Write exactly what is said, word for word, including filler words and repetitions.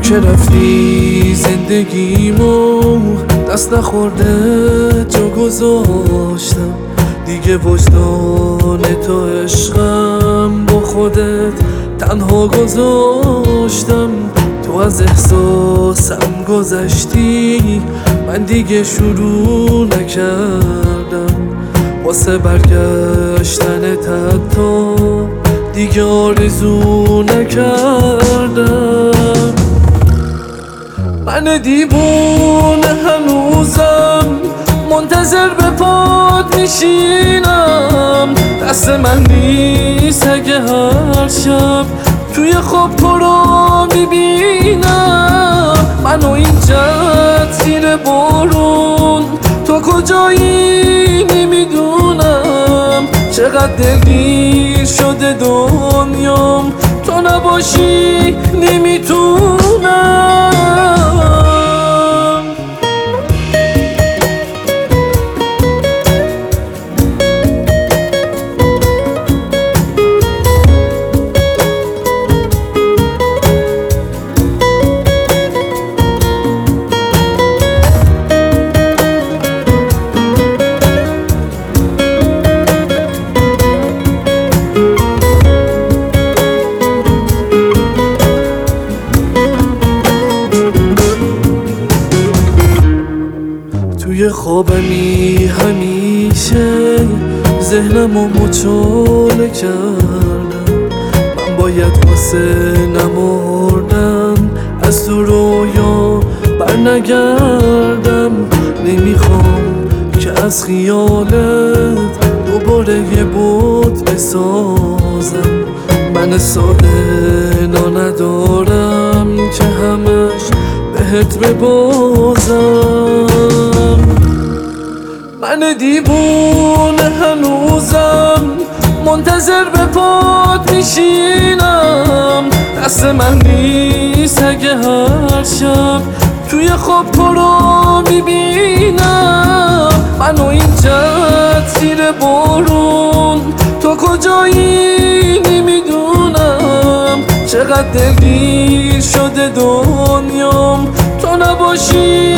که رفتی زندگیمو دست نخورده جا گذاشتم دیگه، وجدان تو عشقم با خودت تنها گذاشتم. تو از احساسم گذشتی، من دیگه شروع نکردم واسه برگشتن حتی دیگه آرزو نکردم. من دیوونه هنوزم منتظر به پات میشینم، دست من نیست اگه هر شب توی خواب تو رو میبینم. منو اینجا زیر بارون، تو کجایی نمیدونم، چقدر دلگیر شده دنیام، تو نباشی نمیتونم. توی خوابمی همیشه ذهنمو مچاله کردم، من باید واسه نمردن از تو رویا برنگردم. نمیخوام که از خیالت دوباره یه بود بسازم، من ساده نا ندارم که همش بهت ببازم. من دیوونه هنوزم منتظر به پات میشینم، دست من نیست اگه هر شب توی خواب تو رو میبینم. منو اینجا زیر بارون، تو کجایی نمیدونم، چقدر دلگیر شده دنیام، تو نباشی